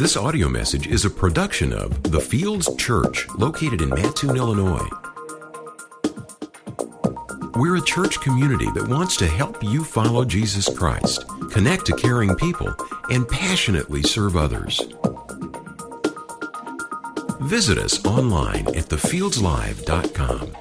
This audio message is a production of The Fields Church, located in Mattoon, Illinois. We're a church community that wants to help you follow Jesus Christ, connect to caring people, and passionately serve others. Visit us online at thefieldlive.com.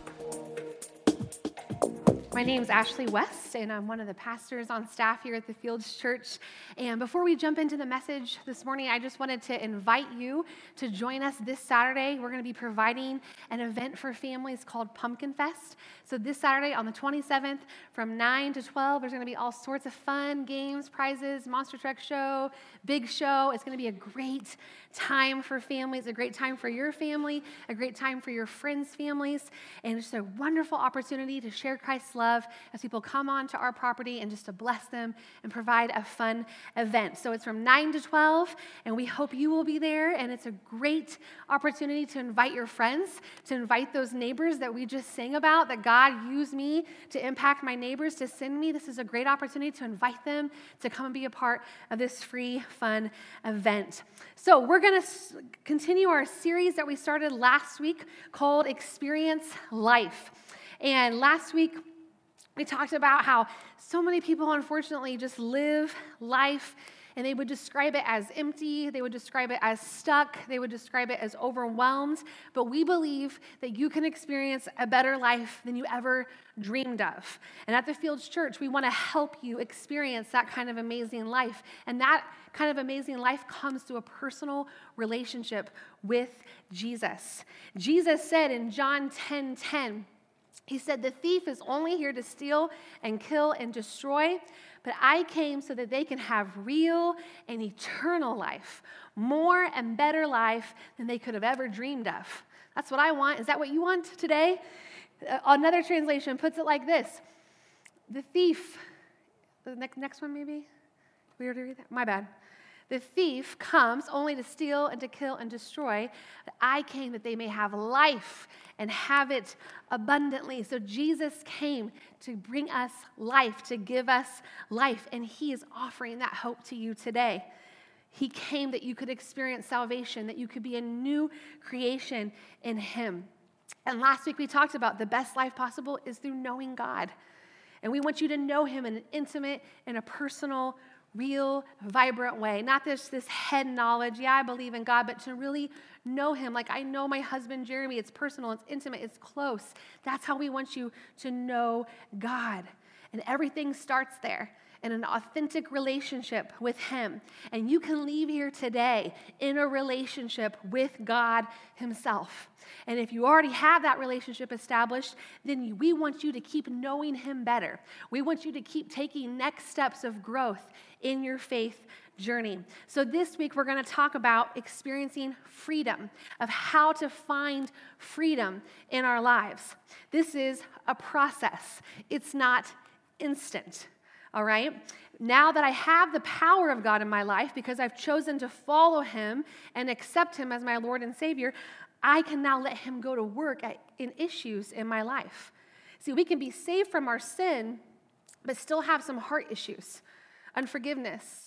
My name is Ashley West, and I'm one of the pastors on staff here at the Fields Church. And before we jump into the message this morning, I just wanted to invite you to join us this Saturday. We're going to be providing an event for families called Pumpkin Fest. So this Saturday on the 27th from 9 to 12, there's going to be all sorts of fun, games, prizes, monster truck show, big show. It's going to be a great time for families, a great time for your family, a great time for your friends' families, and it's a wonderful opportunity to share Christ's love as people come onto our property and just to bless them and provide a fun event. So it's from 9 to 12, and we hope you will be there, and it's a great opportunity to invite your friends, to invite those neighbors that we just sang about, that God used me to impact my neighbors, to send me. This is a great opportunity to invite them to come and be a part of this free, fun event. So we're going to continue our series that we started last week called Experience Life. And last week, we talked about how so many people, unfortunately, just live life and they would describe it as empty, they would describe it as stuck, they would describe it as overwhelmed. But we believe that you can experience a better life than you ever dreamed of. And at the Fields Church, we want to help you experience that kind of amazing life. And that kind of amazing life comes through a personal relationship with Jesus. Jesus said in John 10:10, he said, "The thief is only here to steal and kill and destroy, but I came so that they can have real and eternal life, more and better life than they could have ever dreamed of." That's what I want. Is that what you want today? Another translation puts it like this. The thief, the next one maybe? We already read that? My bad. The thief comes only to steal and to kill and destroy, but I came that they may have life and have it abundantly. So Jesus came to bring us life, to give us life, and he is offering that hope to you today. He came that you could experience salvation, that you could be a new creation in him. And last week we talked about the best life possible is through knowing God. And we want you to know him in an intimate and a personal, real, vibrant way. Not this head knowledge, yeah, I believe in God, but to really know him. Like I know my husband, Jeremy. It's personal, it's intimate, it's close. That's how we want you to know God. And everything starts there in an authentic relationship with him. And you can leave here today in a relationship with God himself. And if you already have that relationship established, then we want you to keep knowing him better. We want you to keep taking next steps of growth in your faith journey. So this week we're going to talk about experiencing freedom, of how to find freedom in our lives. This is a process. It's not instant. All right? Now that I have the power of God in my life because I've chosen to follow him and accept him as my Lord and Savior, I can now let him go to work in issues in my life. See, we can be saved from our sin, but still have some heart issues, unforgiveness,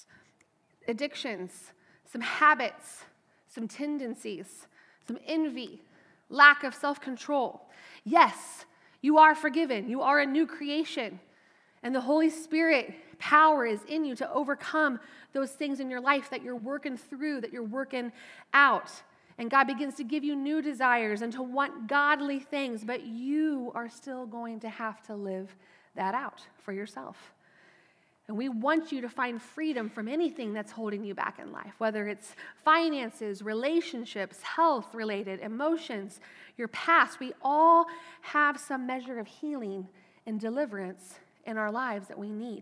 addictions, some habits, some tendencies, some envy, lack of self-control. Yes, you are forgiven. You are a new creation. And the Holy Spirit power is in you to overcome those things in your life that you're working through, that you're working out. And God begins to give you new desires and to want godly things, but you are still going to have to live that out for yourself. And we want you to find freedom from anything that's holding you back in life, whether it's finances, relationships, health-related, emotions, your past. We all have some measure of healing and deliverance in our lives that we need.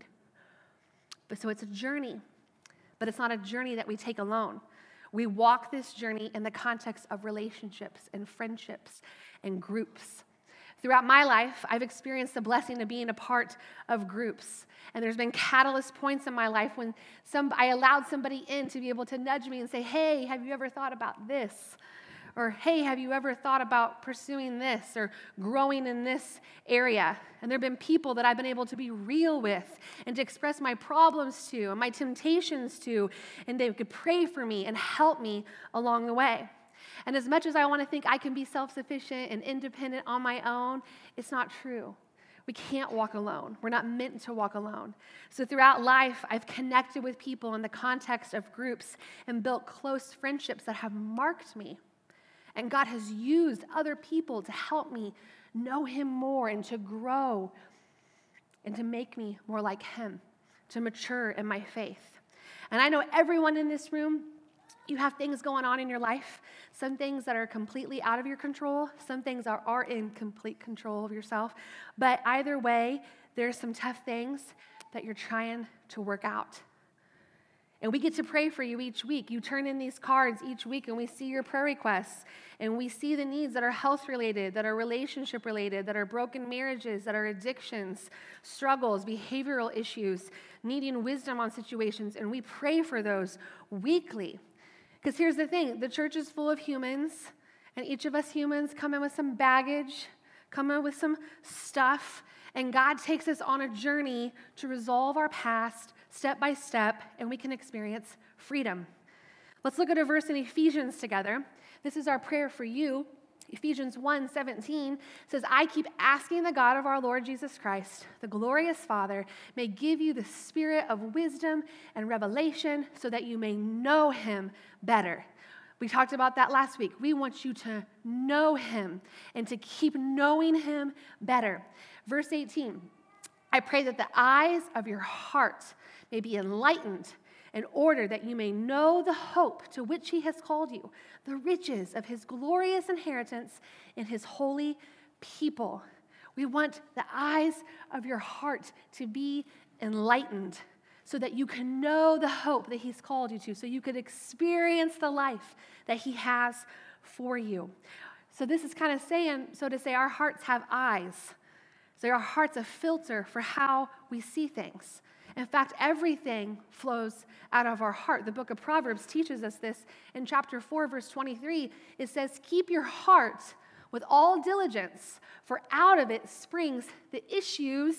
But so it's a journey, but it's not a journey that we take alone. We walk this journey in the context of relationships and friendships and groups. Throughout my life, I've experienced the blessing of being a part of groups. And there's been catalyst points in my life when I allowed somebody in to be able to nudge me and say, "Hey, have you ever thought about this?" Or, hey, have you ever thought about pursuing this or growing in this area? And there have been people that I've been able to be real with and to express my problems to and my temptations to, and they could pray for me and help me along the way. And as much as I want to think I can be self-sufficient and independent on my own, it's not true. We can't walk alone. We're not meant to walk alone. So throughout life, I've connected with people in the context of groups and built close friendships that have marked me. And God has used other people to help me know him more and to grow and to make me more like him, to mature in my faith. And I know everyone in this room, you have things going on in your life, some things that are completely out of your control, some things are in complete control of yourself. But either way, there's some tough things that you're trying to work out. And we get to pray for you each week. You turn in these cards each week, and we see your prayer requests, and we see the needs that are health-related, that are relationship-related, that are broken marriages, that are addictions, struggles, behavioral issues, needing wisdom on situations, and we pray for those weekly. Because here's the thing, the church is full of humans, and each of us humans come in with some baggage, come in with some stuff, and God takes us on a journey to resolve our past step by step, and we can experience freedom. Let's look at a verse in Ephesians together. This is our prayer for you. Ephesians 1:17 says, I keep asking the God of our Lord Jesus Christ, the glorious Father, may give you the spirit of wisdom and revelation so that you may know him better. We talked about that last week. We want you to know him and to keep knowing him better. Verse 18, I pray that the eyes of your heart may be enlightened in order that you may know the hope to which he has called you, the riches of his glorious inheritance in his holy people. We want the eyes of your heart to be enlightened so that you can know the hope that he's called you to, so you could experience the life that he has for you. So this is kind of saying, so to say our hearts have eyes. So our heart's a filter for how we see things. In fact, everything flows out of our heart. The book of Proverbs teaches us this. In chapter 4, verse 23, it says, keep your heart with all diligence, for out of it springs the issues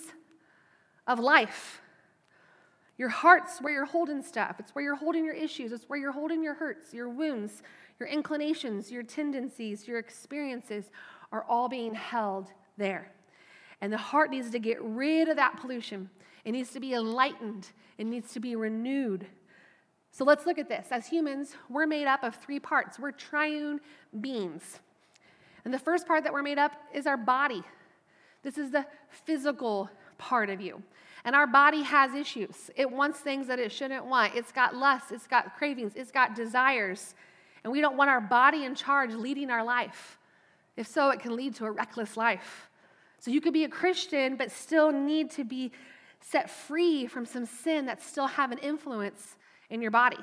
of life. Your heart's where you're holding stuff. It's where you're holding your issues. It's where you're holding your hurts, your wounds, your inclinations, your tendencies, your experiences are all being held there. And the heart needs to get rid of that pollution. It needs to be enlightened. It needs to be renewed. So let's look at this. As humans, we're made up of three parts. We're triune beings. And the first part that we're made up is our body. This is the physical part of you. And our body has issues. It wants things that it shouldn't want. It's got lusts. It's got cravings. It's got desires. And we don't want our body in charge leading our life. If so, it can lead to a reckless life. So you could be a Christian but still need to be set free from some sin that still have an influence in your body.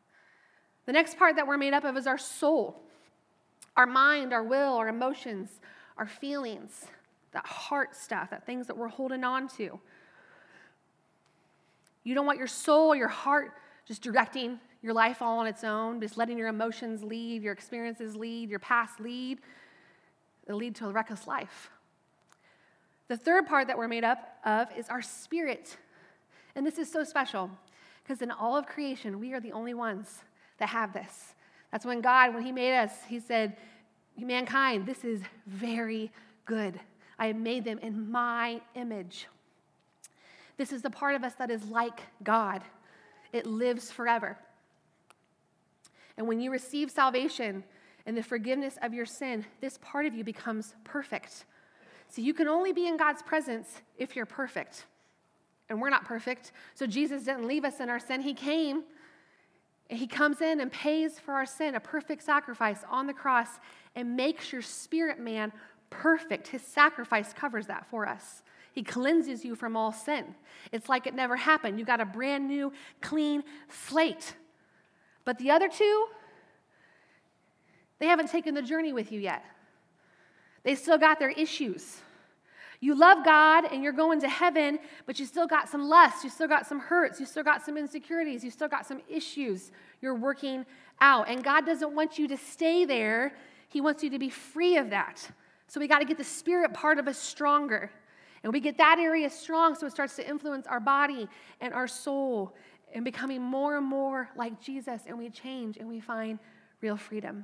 The next part that we're made up of is our soul. Our mind, our will, our emotions, our feelings, that heart stuff, that things that we're holding on to. You don't want your soul, your heart just directing your life all on its own, just letting your emotions lead, your experiences lead, your past lead. It'll lead to a reckless life. The third part that we're made up of is our spirit. And this is so special because in all of creation, we are the only ones that have this. That's when God, when he made us, he said, mankind, this is very good. I have made them in my image. This is the part of us that is like God. It lives forever. And when you receive salvation and the forgiveness of your sin, this part of you becomes perfect. So you can only be in God's presence if you're perfect. And we're not perfect. So Jesus didn't leave us in our sin. He came, and he comes in and pays for our sin, a perfect sacrifice on the cross, and makes your spirit man perfect. His sacrifice covers that for us. He cleanses you from all sin. It's like it never happened. You got a brand new, clean slate. But the other two, they haven't taken the journey with you yet. They still got their issues. You love God and you're going to heaven, but you still got some lust, you still got some hurts, you still got some insecurities, you still got some issues you're working out. And God doesn't want you to stay there. He wants you to be free of that. So we got to get the spirit part of us stronger. And we get that area strong so it starts to influence our body and our soul and becoming more and more like Jesus, and we change and we find real freedom.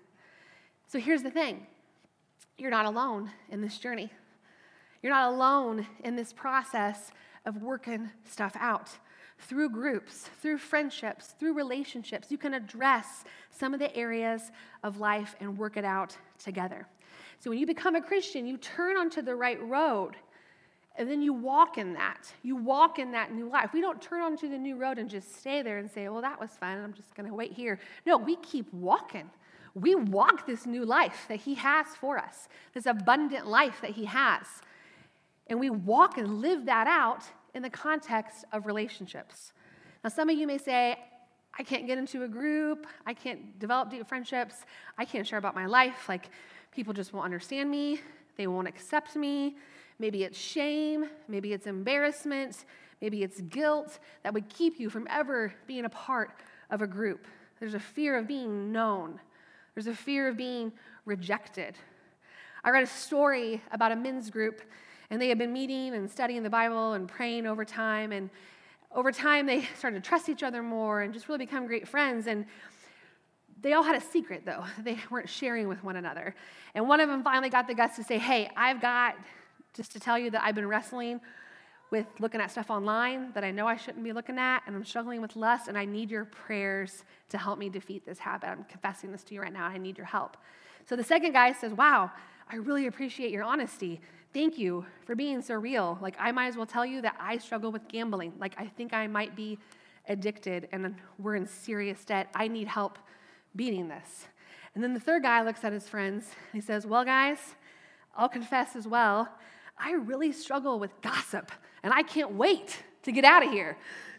So here's the thing. You're not alone in this journey. You're not alone in this process of working stuff out. Through groups, through friendships, through relationships, you can address some of the areas of life and work it out together. So when you become a Christian, you turn onto the right road, and then you walk in that. You walk in that new life. We don't turn onto the new road and just stay there and say, well, that was fun, I'm just going to wait here. No, we keep walking. We walk this new life that he has for us, this abundant life that he has. And we walk and live that out in the context of relationships. Now, some of you may say, I can't get into a group, I can't develop deep friendships, I can't share about my life, like people just won't understand me, they won't accept me, maybe it's shame, maybe it's embarrassment, maybe it's guilt that would keep you from ever being a part of a group. There's a fear of being known, there's a fear of being rejected. I read a story about a men's group, and they had been meeting and studying the Bible and praying over time. And over time, they started to trust each other more and just really become great friends. And they all had a secret, though. They weren't sharing with one another. And one of them finally got the guts to say, hey, I've got just to tell you that I've been wrestling with looking at stuff online that I know I shouldn't be looking at, and I'm struggling with lust, and I need your prayers to help me defeat this habit. I'm confessing this to you right now. I need your help. So the second guy says, wow, I really appreciate your honesty. Thank you for being so real. Like, I might as well tell you that I struggle with gambling. Like, I think I might be addicted and we're in serious debt. I need help beating this. And then the third guy looks at his friends and he says, well, guys, I'll confess as well, I really struggle with gossip and I can't wait to get out of here.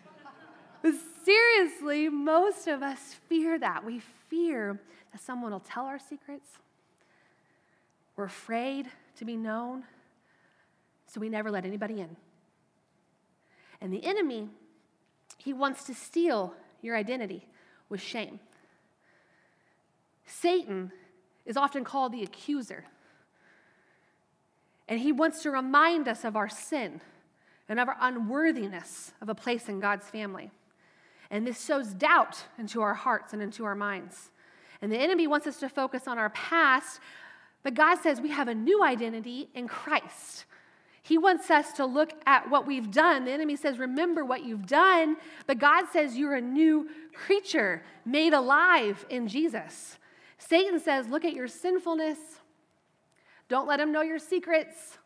But seriously, most of us fear that. We fear that someone will tell our secrets. We're afraid to be known. So we never let anybody in. And the enemy, he wants to steal your identity with shame. Satan is often called the accuser. And he wants to remind us of our sin and of our unworthiness of a place in God's family. And this sows doubt into our hearts and into our minds. And the enemy wants us to focus on our past, but God says we have a new identity in Christ. He wants us to look at what we've done. The enemy says, remember what you've done. But God says you're a new creature made alive in Jesus. Satan says, look at your sinfulness. Don't let him know your secrets.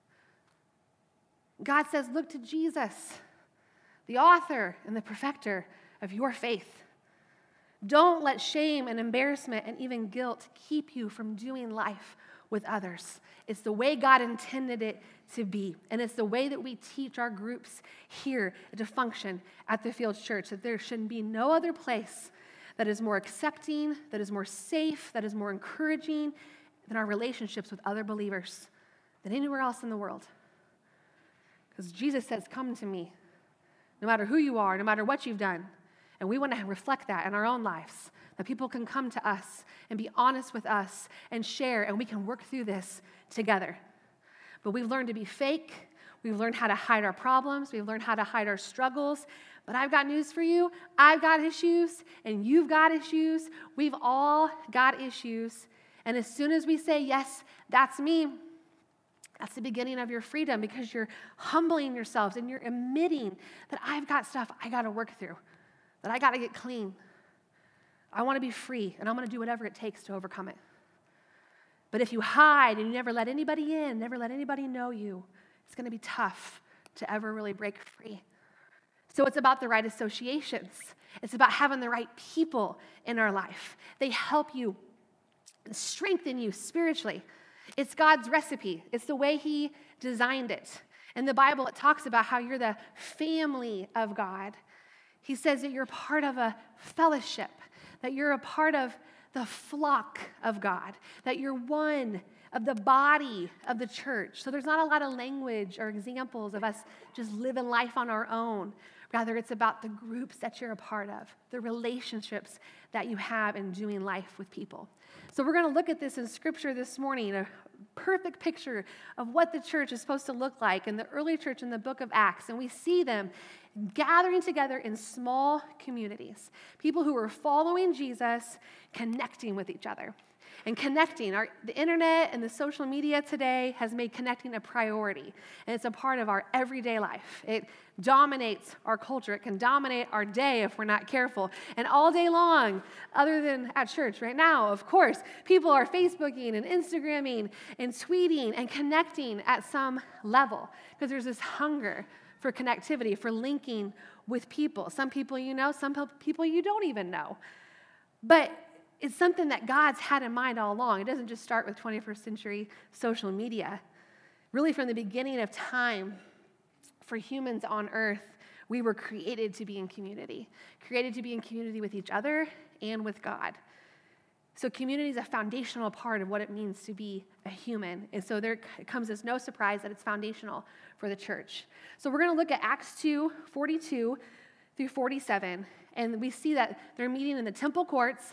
God says, look to Jesus, the author and the perfecter of your faith. Don't let shame and embarrassment and even guilt keep you from doing life with others. It's the way God intended it to be. And it's the way that we teach our groups here to function at the Fields Church, that there shouldn't be no other place that is more accepting, that is more safe, that is more encouraging than our relationships with other believers than anywhere else in the world. Because Jesus says, come to me, no matter who you are, no matter what you've done. And we want to reflect that in our own lives, that people can come to us and be honest with us and share, and we can work through this together. But we've learned to be fake. We've learned how to hide our problems. We've learned how to hide our struggles. But I've got news for you. I've got issues, and you've got issues. We've all got issues. And as soon as we say, yes, that's me, that's the beginning of your freedom, because you're humbling yourselves and you're admitting that I've got stuff I got to work through, that I got to get clean. I want to be free, and I'm going to do whatever it takes to overcome it. But if you hide and you never let anybody in, never let anybody know you, it's going to be tough to ever really break free. So it's about the right associations. It's about having the right people in our life. They help you, strengthen you spiritually. It's God's recipe. It's the way he designed it. In the Bible, it talks about how you're the family of God. He says that you're part of a fellowship, that you're a part of the flock of God, that you're one of the body of the church. So there's not a lot of language or examples of us just living life on our own. Rather, it's about the groups that you're a part of, the relationships that you have in doing life with people. So we're going to look at this in Scripture this morning, a perfect picture of what the church is supposed to look like in the early church in the book of Acts. And we see them gathering together in small communities, people who are following Jesus, connecting with each other. And connecting, the internet and the social media today has made connecting a priority. And it's a part of our everyday life. It dominates our culture. It can dominate our day if we're not careful. And all day long, other than at church right now, of course, people are Facebooking and Instagramming and tweeting and connecting at some level because there's this hunger for connectivity, for linking with people. Some people you know, some people you don't even know. But it's something that God's had in mind all along. It doesn't just start with 21st century social media. Really, from the beginning of time, for humans on earth, we were created to be in community with each other and with God. So community is a foundational part of what it means to be a human. And so it comes as no surprise that it's foundational for the church. So we're going to look at Acts 2:42 through 47. And we see that they're meeting in the temple courts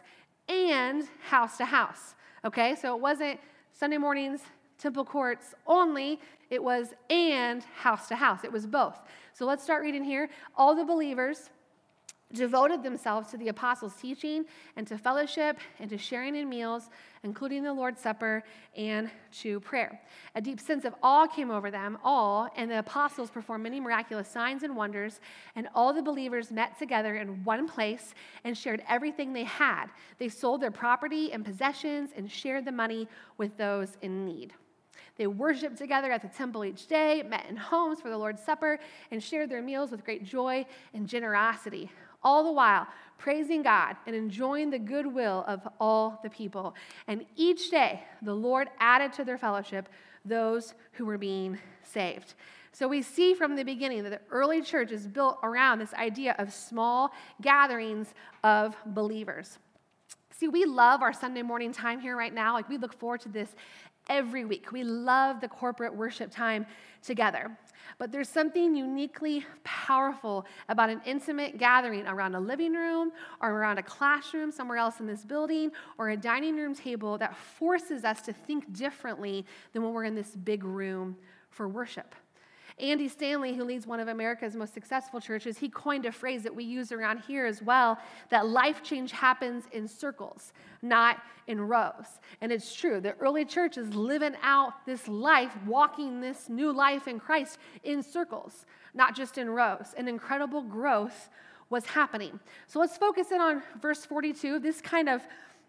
and house to house, okay? So it wasn't Sunday mornings, temple courts only. It was and house to house. It was both. So let's start reading here. All the believers devoted themselves to the apostles' teaching and to fellowship and to sharing in meals, including the Lord's Supper and to prayer. A deep sense of awe came over them all, and the apostles performed many miraculous signs and wonders, and all the believers met together in one place and shared everything they had. They sold their property and possessions and shared the money with those in need. They worshiped together at the temple each day, met in homes for the Lord's Supper, and shared their meals with great joy and generosity, all the while praising God and enjoying the goodwill of all the people. And each day, the Lord added to their fellowship those who were being saved. So we see from the beginning that the early church is built around this idea of small gatherings of believers. See, we love our Sunday morning time here right now. Like, we look forward to this every week. We love the corporate worship time together. But there's something uniquely powerful about an intimate gathering around a living room or around a classroom somewhere else in this building or a dining room table that forces us to think differently than when we're in this big room for worship. Andy Stanley, who leads one of America's most successful churches, he coined a phrase that we use around here as well, that life change happens in circles, not in rows. And it's true. The early church is living out this life, walking this new life in Christ in circles, not just in rows. An incredible growth was happening. So let's focus in on verse 42. This kind of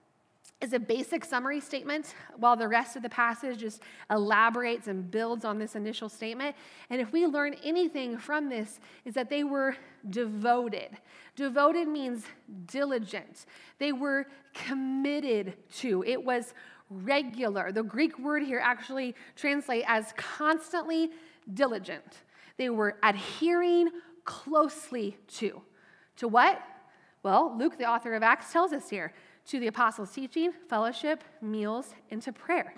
is a basic summary statement, while the rest of the passage just elaborates and builds on this initial statement. And if we learn anything from this, is that they were devoted. Devoted means diligent. They were committed to. It was regular. The Greek word here actually translates as constantly diligent. They were adhering closely to. To what? Well, Luke, the author of Acts, tells us here. To the apostles' teaching, fellowship, meals, and to prayer.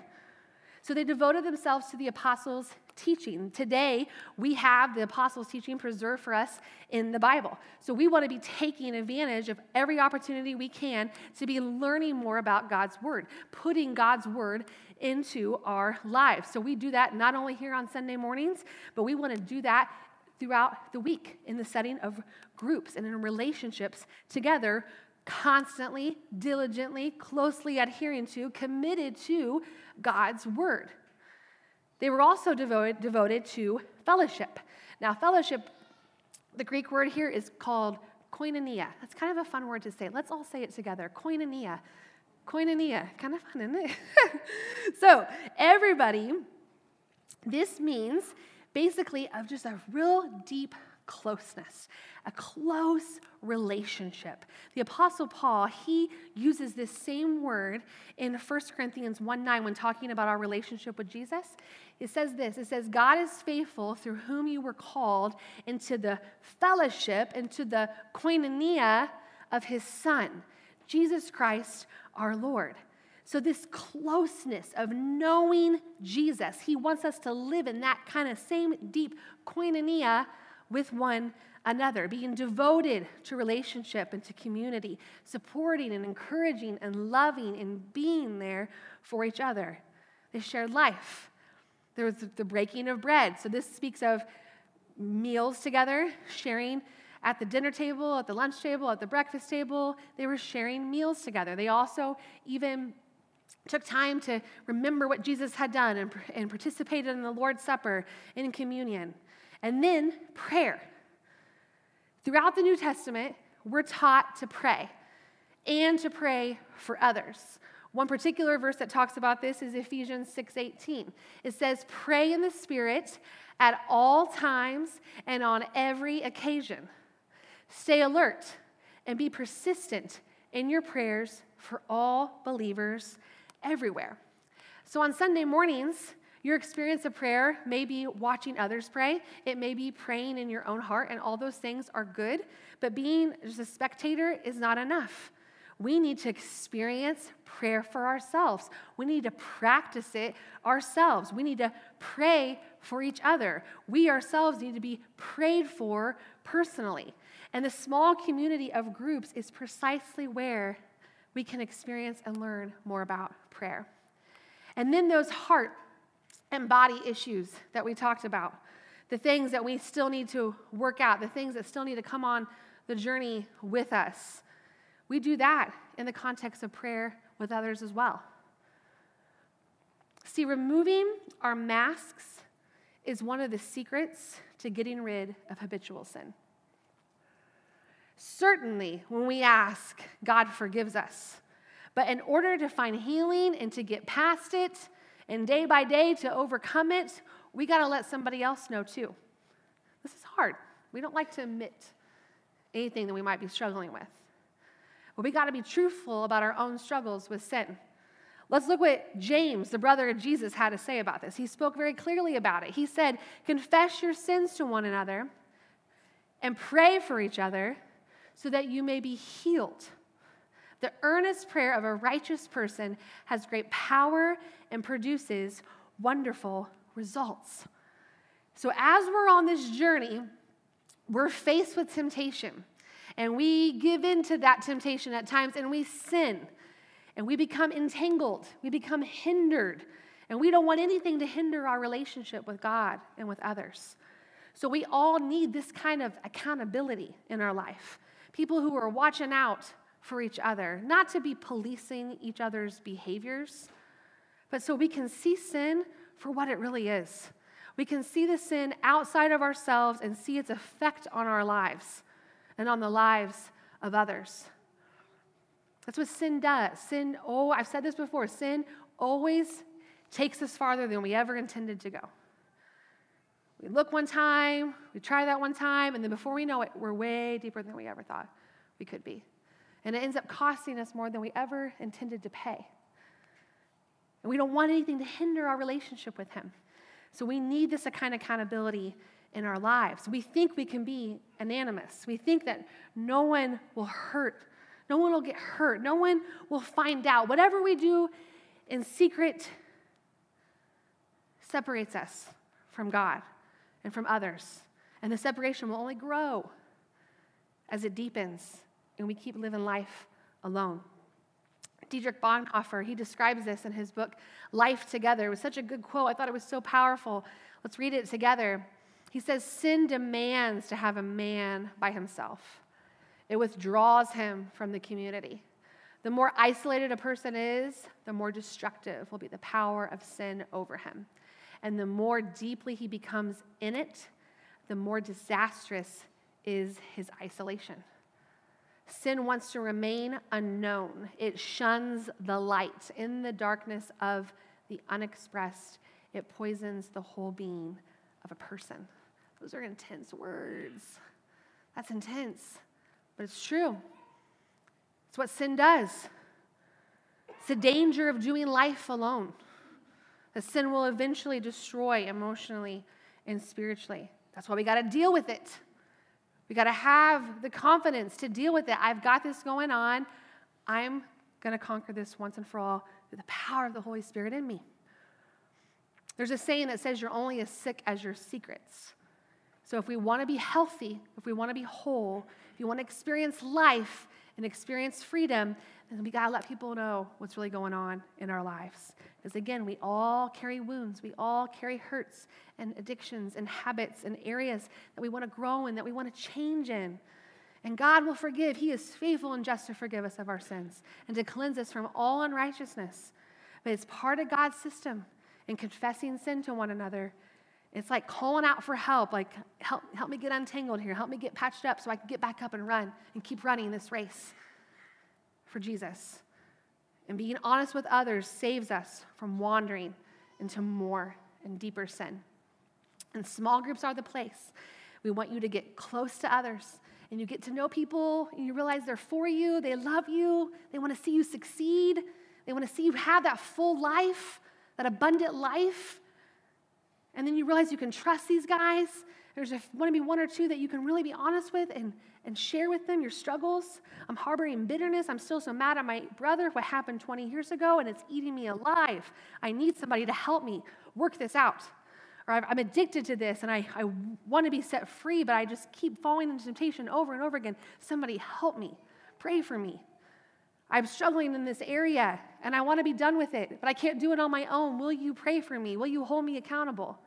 So they devoted themselves to the apostles' teaching. Today, we have the apostles' teaching preserved for us in the Bible. So we want to be taking advantage of every opportunity we can to be learning more about God's Word, putting God's Word into our lives. So we do that not only here on Sunday mornings, but we want to do that throughout the week in the setting of groups and in relationships together, constantly, diligently, closely adhering to, committed to God's Word. They were also devoted to fellowship. Now, fellowship, the Greek word here is called koinonia. That's kind of a fun word to say. Let's all say it together. Koinonia. Koinonia. Kind of fun, isn't it? So, everybody, this means basically of just a real deep closeness, a close relationship. The Apostle Paul, he uses this same word in 1 Corinthians 1:9 when talking about our relationship with Jesus. It says this, it says, God is faithful through whom you were called into the fellowship, into the koinonia of his Son, Jesus Christ our Lord. So this closeness of knowing Jesus, he wants us to live in that kind of same deep koinonia with one another, being devoted to relationship and to community, supporting and encouraging and loving and being there for each other. They shared life. There was the breaking of bread. So this speaks of meals together, sharing at the dinner table, at the lunch table, at the breakfast table. They were sharing meals together. They also even took time to remember what Jesus had done and participated in the Lord's Supper and in communion. And then prayer. Throughout the New Testament, we're taught to pray and to pray for others. One particular verse that talks about this is Ephesians 6:18. It says, "Pray in the Spirit at all times and on every occasion. Stay alert and be persistent in your prayers for all believers everywhere." So on Sunday mornings, your experience of prayer may be watching others pray. It may be praying in your own heart, and all those things are good. But being just a spectator is not enough. We need to experience prayer for ourselves. We need to practice it ourselves. We need to pray for each other. We ourselves need to be prayed for personally. And the small community of groups is precisely where we can experience and learn more about prayer. And then those heart and body issues that we talked about, the things that we still need to work out, the things that still need to come on the journey with us. We do that in the context of prayer with others as well. See, removing our masks is one of the secrets to getting rid of habitual sin. Certainly, when we ask, God forgives us. But in order to find healing and to get past it, and day by day to overcome it, we got to let somebody else know too. This is hard. We don't like to admit anything that we might be struggling with. But we got to be truthful about our own struggles with sin. Let's look what James, the brother of Jesus, had to say about this. He spoke very clearly about it. He said, "Confess your sins to one another and pray for each other so that you may be healed. The earnest prayer of a righteous person has great power and produces wonderful results." So as we're on this journey, we're faced with temptation. And we give in to that temptation at times, and we sin. And we become entangled. We become hindered. And we don't want anything to hinder our relationship with God and with others. So we all need this kind of accountability in our life. People who are watching out for each other, not to be policing each other's behaviors, but so we can see sin for what it really is. We can see the sin outside of ourselves and see its effect on our lives and on the lives of others. That's what sin does. I've said this before, sin always takes us farther than we ever intended to go. We look one time, we try that one time, and then before we know it, we're way deeper than we ever thought we could be. And it ends up costing us more than we ever intended to pay. And we don't want anything to hinder our relationship with him. So we need this kind of accountability in our lives. We think we can be anonymous. We think that no one will hurt. No one will get hurt. No one will find out. Whatever we do in secret separates us from God and from others. And the separation will only grow as it deepens and we keep living life alone. Dietrich Bonhoeffer, he describes this in his book, Life Together. It was such a good quote. I thought it was so powerful. Let's read it together. He says, "Sin demands to have a man by himself. It withdraws him from the community. The more isolated a person is, the more destructive will be the power of sin over him. And the more deeply he becomes in it, the more disastrous is his isolation. Sin wants to remain unknown. It shuns the light. In the darkness of the unexpressed, it poisons the whole being of a person." Those are intense words. That's intense, but it's true. It's what sin does. It's the danger of doing life alone. That sin will eventually destroy emotionally and spiritually. That's why we got to deal with it. We got to have the confidence to deal with it. I've got this going on. I'm going to conquer this once and for all through the power of the Holy Spirit in me. There's a saying that says you're only as sick as your secrets. So if we want to be healthy, if we want to be whole, if you want to experience life and experience freedom, then we got to let people know what's really going on in our lives. Because again, we all carry wounds. We all carry hurts and addictions and habits and areas that we want to grow in, that we want to change in. And God will forgive. He is faithful and just to forgive us of our sins and to cleanse us from all unrighteousness. But it's part of God's system in confessing sin to one another. It's like calling out for help, like help me get untangled here. Help me get patched up so I can get back up and run and keep running this race for Jesus. And being honest with others saves us from wandering into more and deeper sin. And small groups are the place. We want you to get close to others, and you get to know people, and you realize they're for you, they love you, they want to see you succeed, they want to see you have that full life, that abundant life. And then you realize you can trust these guys. There's want to be one or two that you can really be honest with and share with them your struggles. I'm harboring bitterness. I'm still so mad at my brother, what happened 20 years ago, and it's eating me alive. I need somebody to help me work this out. Or I'm addicted to this, and I want to be set free, but I just keep falling into temptation over and over again. Somebody help me. Pray for me. I'm struggling in this area, and I want to be done with it, but I can't do it on my own. Will you pray for me? Will you hold me accountable?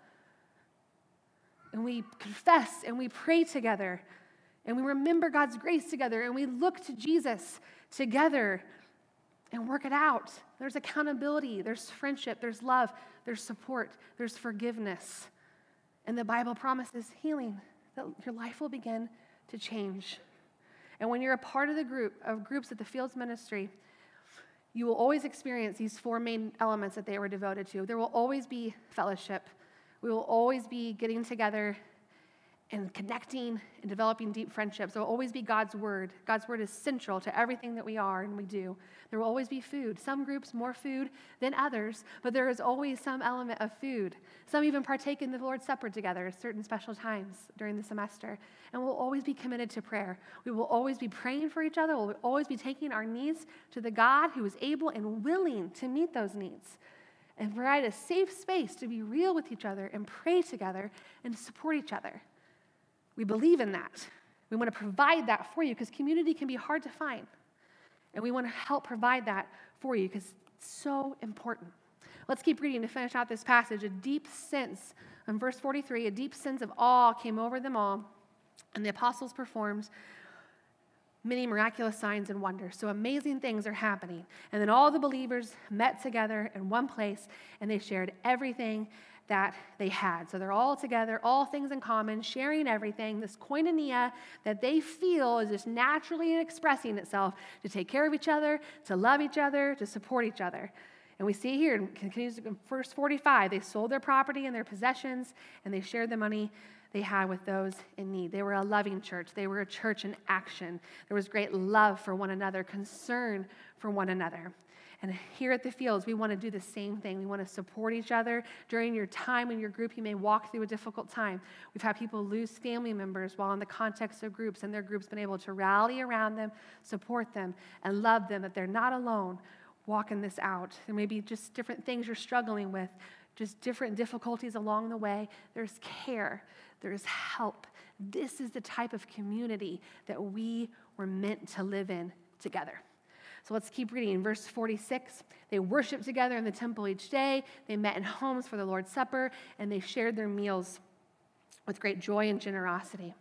And we confess, and we pray together, and we remember God's grace together, and we look to Jesus together and work it out. There's accountability, there's friendship, there's love, there's support, there's forgiveness. And the Bible promises healing, that your life will begin to change. And when you're a part of the groups at the Fields Ministry, you will always experience these four main elements that they were devoted to. There will always be fellowship. We will always be getting together and connecting and developing deep friendships. There will always be God's Word. God's Word is central to everything that we are and we do. There will always be food. Some groups more food than others, but there is always some element of food. Some even partake in the Lord's Supper together at certain special times during the semester. And we'll always be committed to prayer. We will always be praying for each other. We'll always be taking our needs to the God who is able and willing to meet those needs and provide a safe space to be real with each other and pray together and support each other. We believe in that. We want to provide that for you because community can be hard to find. And we want to help provide that for you because it's so important. Let's keep reading to finish out this passage. A deep sense, in verse 43, a deep sense of awe came over them all, and the apostles performed many miraculous signs and wonders. So amazing things are happening. And then all the believers met together in one place, and they shared everything that they had. So they're all together, all things in common, sharing everything. This koinonia that they feel is just naturally expressing itself to take care of each other, to love each other, to support each other. And we see here, it continues in verse 45, they sold their property and their possessions, and they shared the money they had with those in need. They were a loving church. They were a church in action. There was great love for one another, concern for one another. And here at the Fields, we want to do the same thing. We want to support each other. During your time in your group, you may walk through a difficult time. We've had people lose family members while in the context of groups, and their group's been able to rally around them, support them, and love them, that they're not alone walking this out. There may be just different things you're struggling with, just different difficulties along the way. There's care. There's help. This is the type of community that we were meant to live in together. So let's keep reading. Verse 46, they worshiped together in the temple each day. They met in homes for the Lord's Supper, and they shared their meals with great joy and generosity.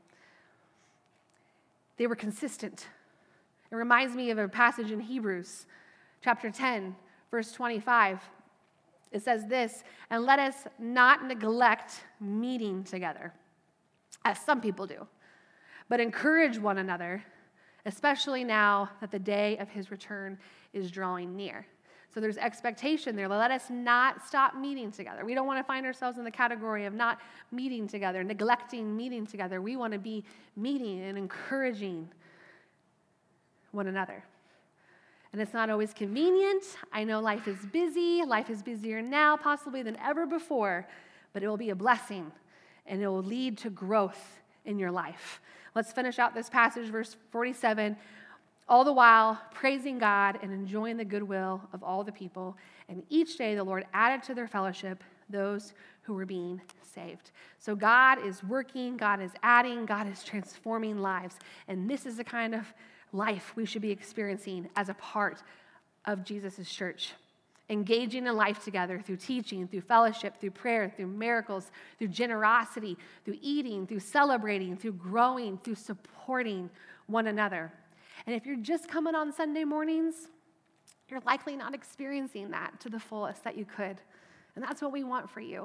They were consistent. It reminds me of a passage in Hebrews, chapter 10, verse 25. It says this, and let us not neglect meeting together, as some people do, but encourage one another, especially now that the day of his return is drawing near. So there's expectation there. Let us not stop meeting together. We don't want to find ourselves in the category of not meeting together, neglecting meeting together. We want to be meeting and encouraging one another. And it's not always convenient. I know life is busy. Life is busier now possibly than ever before, but it will be a blessing, and it will lead to growth in your life. Let's finish out this passage, verse 47. all the while praising God and enjoying the goodwill of all the people. And each day the Lord added to their fellowship those who were being saved. So God is working, God is adding, God is transforming lives. And this is the kind of life we should be experiencing as a part of Jesus' church. Engaging in life together through teaching, through fellowship, through prayer, through miracles, through generosity, through eating, through celebrating, through growing, through supporting one another. And if you're just coming on Sunday mornings, you're likely not experiencing that to the fullest that you could. And that's what we want for you.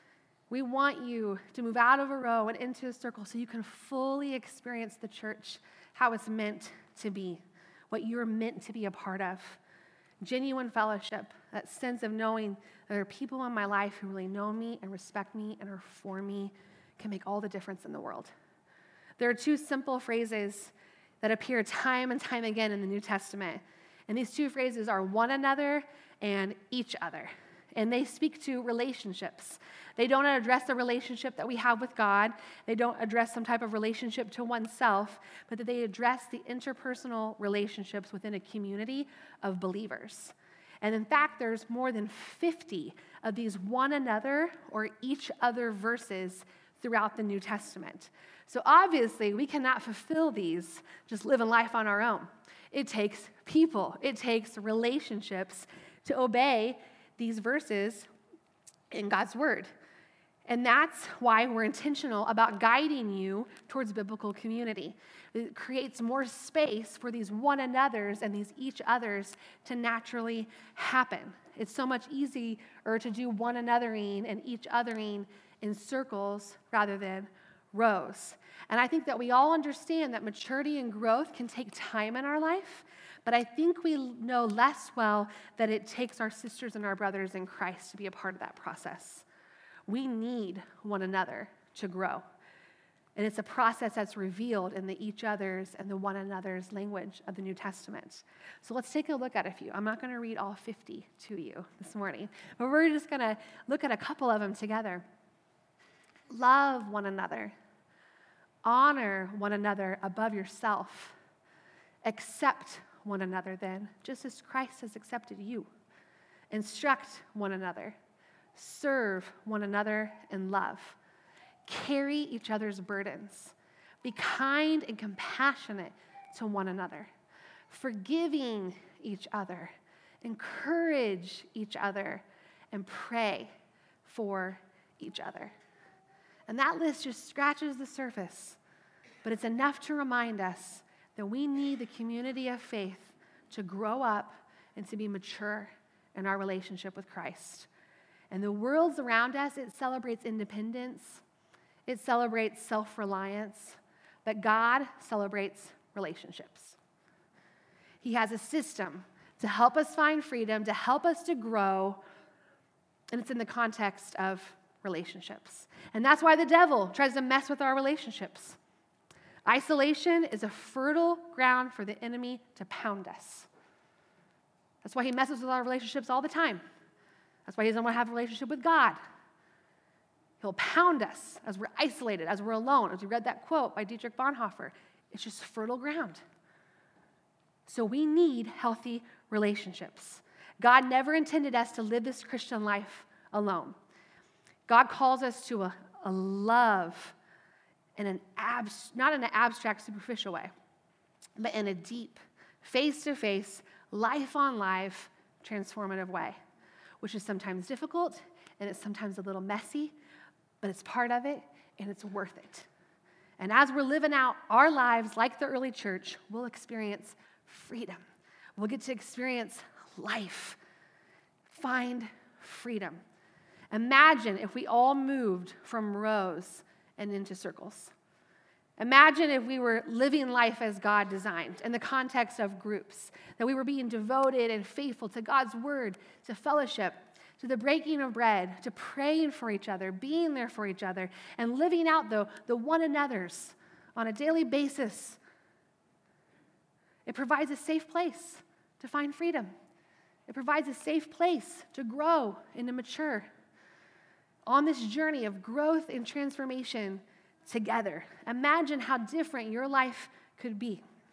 We want you to move out of a row and into a circle so you can fully experience the church, how it's meant to be, what you're meant to be a part of. Genuine fellowship, that sense of knowing there are people in my life who really know me and respect me and are for me, can make all the difference in the world. There are two simple phrases that appear time and time again in the New Testament. And these two phrases are one another and each other. And they speak to relationships. They don't address the relationship that we have with God. They don't address some type of relationship to oneself, but that they address the interpersonal relationships within a community of believers. And in fact, there's more than 50 of these one another or each other verses throughout the New Testament. So obviously, we cannot fulfill these just living life on our own. It takes people. It takes relationships to obey these verses in God's word. And that's why we're intentional about guiding you towards biblical community. It creates more space for these one another's and these each others to naturally happen. It's so much easier to do one anothering and each othering in circles rather than rows. And I think that we all understand that maturity and growth can take time in our life, but I think we know less well that it takes our sisters and our brothers in Christ to be a part of that process. We need one another to grow. And it's a process that's revealed in the each other's and the one another's language of the New Testament. So let's take a look at a few. I'm not going to read all 50 to you this morning, but we're just going to look at a couple of them together. Love one another. Honor one another above yourself. Accept one another then, just as Christ has accepted you. Instruct one another. Serve one another in love. Carry each other's burdens. Be kind and compassionate to one another. Forgiving each other. Encourage each other. And pray for each other. And that list just scratches the surface, but it's enough to remind us that we need the community of faith to grow up and to be mature in our relationship with Christ. And the world around us, it celebrates independence, it celebrates self-reliance, but God celebrates relationships. He has a system to help us find freedom, to help us to grow, and it's in the context of relationships. And that's why the devil tries to mess with our relationships. Isolation is a fertile ground for the enemy to pound us. That's why he messes with our relationships all the time. That's why he doesn't want to have a relationship with God. He'll pound us as we're isolated, as we're alone. As we read that quote by Dietrich Bonhoeffer, it's just fertile ground. So we need healthy relationships. God never intended us to live this Christian life alone. God calls us to a love in not in an abstract, superficial way, but in a deep, face-to-face, life-on-life, transformative way, which is sometimes difficult, and it's sometimes a little messy, but it's part of it, and it's worth it. And as we're living out our lives like the early church, we'll experience freedom. We'll get to experience life. Find freedom. Imagine if we all moved from rows and into circles. Imagine if we were living life as God designed in the context of groups, that we were being devoted and faithful to God's word, to fellowship, to the breaking of bread, to praying for each other, being there for each other, and living out, the one another's on a daily basis. It provides a safe place to find freedom. It provides a safe place to grow and to mature on this journey of growth and transformation together. Imagine how different your life could be.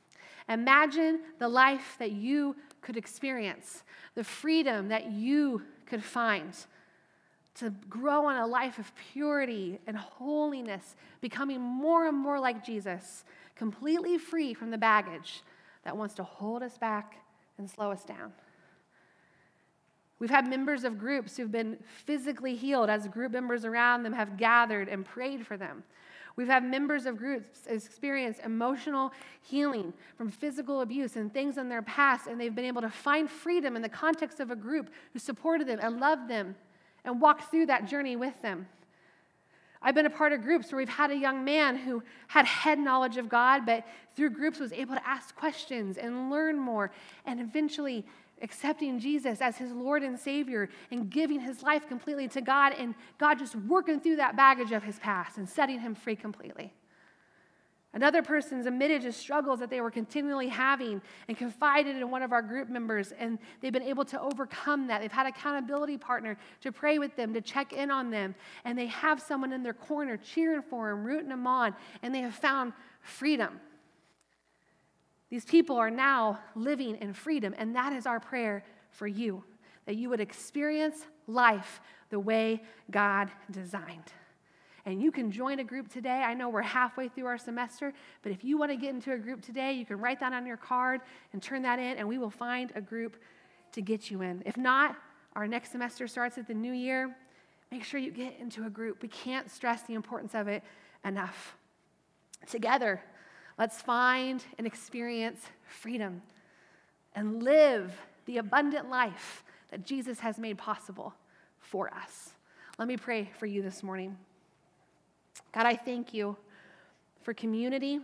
Imagine the life that you could experience, the freedom that you could find to grow in a life of purity and holiness, becoming more and more like Jesus, completely free from the baggage that wants to hold us back and slow us down. We've had members of groups who've been physically healed as group members around them have gathered and prayed for them. We've had members of groups experience emotional healing from physical abuse and things in their past, and they've been able to find freedom in the context of a group who supported them and loved them and walked through that journey with them. I've been a part of groups where we've had a young man who had head knowledge of God, but through groups was able to ask questions and learn more, and eventually accepting Jesus as his Lord and Savior and giving his life completely to God, and God just working through that baggage of his past and setting him free completely. Another person's admitted to struggles that they were continually having and confided in one of our group members, and they've been able to overcome that. They've had an accountability partner to pray with them, to check in on them, and they have someone in their corner cheering for them, rooting them on, and they have found freedom. These people are now living in freedom, and that is our prayer for you, that you would experience life the way God designed. And you can join a group today. I know we're halfway through our semester, but if you want to get into a group today, you can write that on your card and turn that in, and we will find a group to get you in. If not, our next semester starts at the new year. Make sure you get into a group. We can't stress the importance of it enough. Together, let's find and experience freedom and live the abundant life that Jesus has made possible for us. Let me pray for you this morning. God, I thank you for community.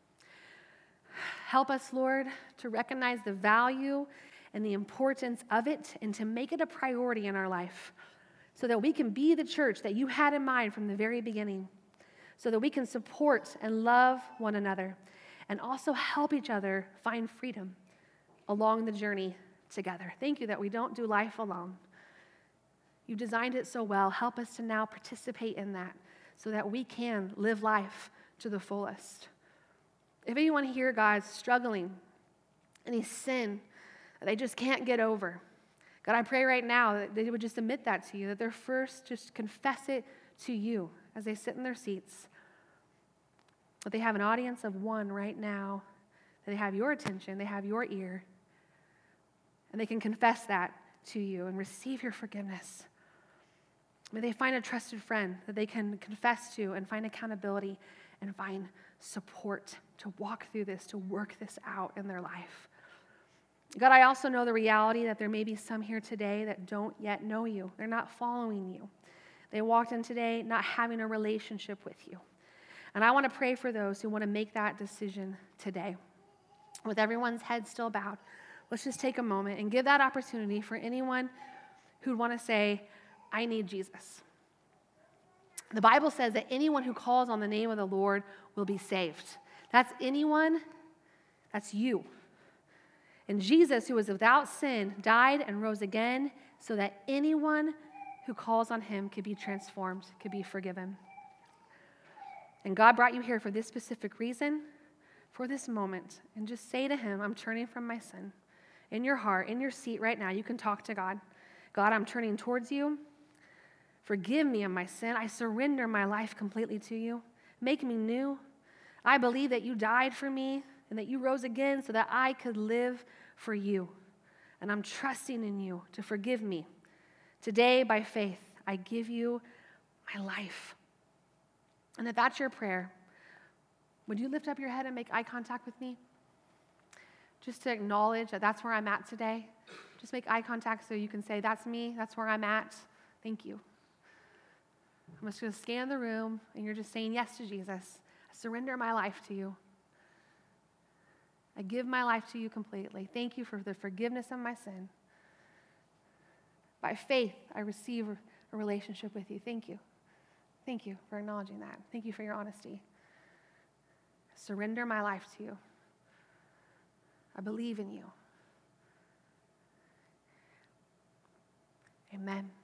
Help us, Lord, to recognize the value and the importance of it and to make it a priority in our life so that we can be the church that you had in mind from the very beginning, so that we can support and love one another and also help each other find freedom along the journey together. Thank you that we don't do life alone. You designed it so well. Help us to now participate in that so that we can live life to the fullest. If anyone here, God, is struggling, any sin that they just can't get over, God, I pray right now that they would just admit that to you, that they're first just confess it to you as they sit in their seats, that they have an audience of one right now, that they have your attention, they have your ear, and they can confess that to you and receive your forgiveness. May they find a trusted friend that they can confess to and find accountability and find support to walk through this, to work this out in their life. God, I also know the reality that there may be some here today that don't yet know you. They're not following you. They walked in today not having a relationship with you. And I want to pray for those who want to make that decision today. With everyone's head still bowed, let's just take a moment and give that opportunity for anyone who'd want to say, I need Jesus. The Bible says that anyone who calls on the name of the Lord will be saved. That's anyone, that's you. And Jesus, who was without sin, died and rose again so that anyone who calls on him could be transformed, could be forgiven. And God brought you here for this specific reason, for this moment. And just say to him, I'm turning from my sin. In your heart, in your seat right now, you can talk to God. God, I'm turning towards you. Forgive me of my sin. I surrender my life completely to you. Make me new. I believe that you died for me and that you rose again so that I could live for you. And I'm trusting in you to forgive me. Today, by faith, I give you my life. And if that's your prayer, would you lift up your head and make eye contact with me? Just to acknowledge that that's where I'm at today. Just make eye contact so you can say, that's me, that's where I'm at. Thank you. I'm just going to scan the room, and you're just saying yes to Jesus. I surrender my life to you. I give my life to you completely. Thank you for the forgiveness of my sin. By faith, I receive a relationship with you. Thank you. Thank you for acknowledging that. Thank you for your honesty. I surrender my life to you. I believe in you. Amen.